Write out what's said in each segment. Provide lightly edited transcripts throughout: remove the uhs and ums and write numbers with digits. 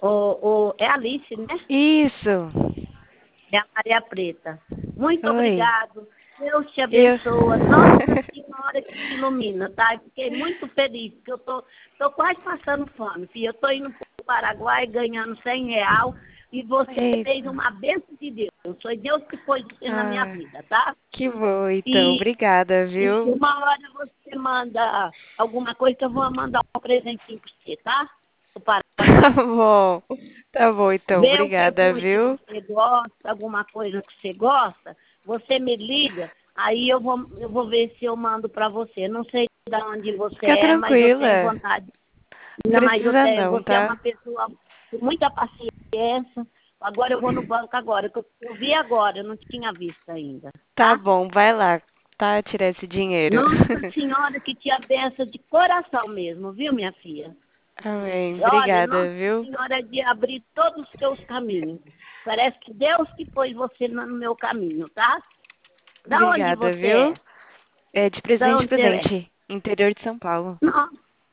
É Alice, né? Isso. É a Maria Preta. Muito Oi. obrigado. Deus te Eu... abençoa. Nossa Senhora que te ilumina, tá? Eu fiquei muito feliz, porque eu tô quase passando fome, filha. Eu tô indo para o Paraguai ganhando R$ 100 e você fez Eita. uma bênção de Deus. Foi Deus que pôs você na minha Ah, vida, tá? que bom, então. E, Obrigada, e viu? uma hora você manda alguma coisa que eu vou mandar um presentinho para você, tá? Do Tá Paraguai. bom. Tá bom, então. Vê o Obrigada, perfume que viu? você gosta, alguma coisa que você gosta, você me liga, aí eu vou ver se eu mando para você. Não sei de onde você Fica é, mas eu tenho tranquila. vontade. Não Não, mas precisa não, você é uma tá? pessoa com muita paciência. Agora eu vou no banco agora, que eu vi agora, eu não tinha visto ainda, Tá tá? bom, vai lá, tá? Tirar esse dinheiro. Nossa Senhora que te abençoe de coração mesmo, viu, minha filha? Amém. Olha, Obrigada, Nossa viu? Senhora de abrir todos os teus caminhos. Parece que Deus que pôs você no meu caminho, tá? Da onde Obrigada, você viu? é? É de Da presente onde você é? presente. Interior de São Paulo. Não.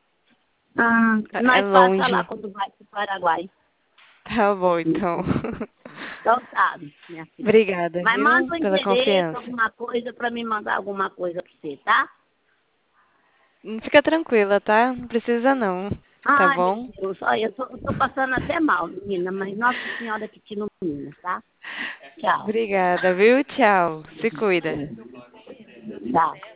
É Nós passa lá longe. quando vai para o Paraguai. Tá bom, então. Então tá, minha filha. Obrigada, Mas viu? manda um Pela endereço, confiança. alguma coisa, para me mandar alguma coisa para você, tá? Fica tranquila, tá? Não precisa não. Tá Ai, meu bom? Deus, olha, eu tô passando até mal, menina, mas Nossa Senhora que te ilumina, tá? Tchau. Obrigada, viu? Tchau. Se cuida. Tchau.